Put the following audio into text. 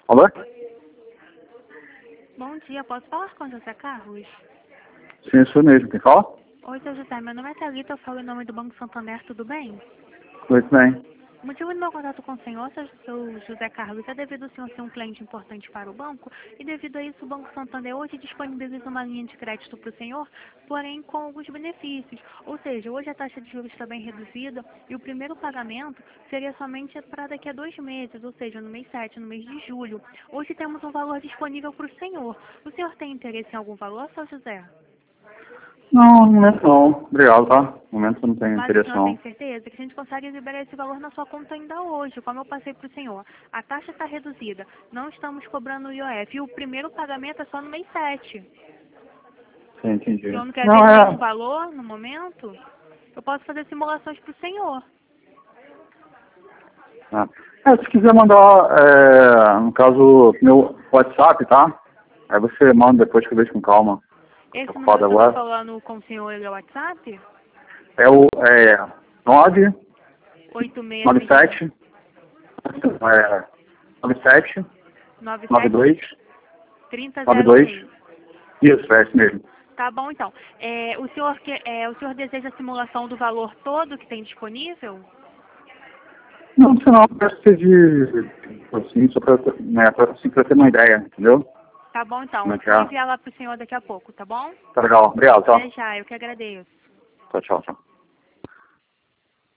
Alô? Bom dia, posso falar com o José Carlos? Sim, isso mesmo. Quem fala? Oi, seu José, meu nome é Thalita, eu falo em nome do Banco Santander, tudo bem? Muito bem. O motivo do meu contato com o senhor, seu José Carlos, é devido ao senhor ser um cliente importante para o banco e devido a isso o Banco Santander hoje disponibiliza uma linha de crédito para o senhor, porém com alguns benefícios. Ou seja, hoje a taxa de juros está bem reduzida e o primeiro pagamento seria somente para daqui a 2 meses, ou seja, no mês 7, no mês de julho. Hoje temos um valor disponível para o senhor. O senhor tem interesse em algum valor, seu José? Não, no momento não. Obrigado, tá? No momento eu não tenho Mas o interesse senhor tem não. certeza que a gente consegue liberar esse valor na sua conta ainda hoje, como eu passei para o senhor. A taxa está reduzida, não estamos cobrando o IOF. E o primeiro pagamento é só no mês 7. Sim, entendi. O senhor não quer Não, ver nenhum é... valor no momento? Eu posso fazer simulações para o senhor. Se quiser mandar, no caso, meu WhatsApp, tá? Aí você manda depois que eu vejo com calma. Tô Esse número ocupado que eu estou agora. falando com o senhor é o WhatsApp? É o 9, 8661 97, 97, 92, 97 92. 3006. Isso, é esse mesmo. Tá bom, então. O senhor deseja a simulação do valor todo que tem disponível? Não, sei não, parece ser assim, só assim, pra ter uma ideia, entendeu? Tá bom, Como então. é que Vou é? enviar lá pro senhor daqui a pouco, tá bom? Tá legal. Obrigado, Até tá? já, eu que agradeço. Tchau, tchau, tchau.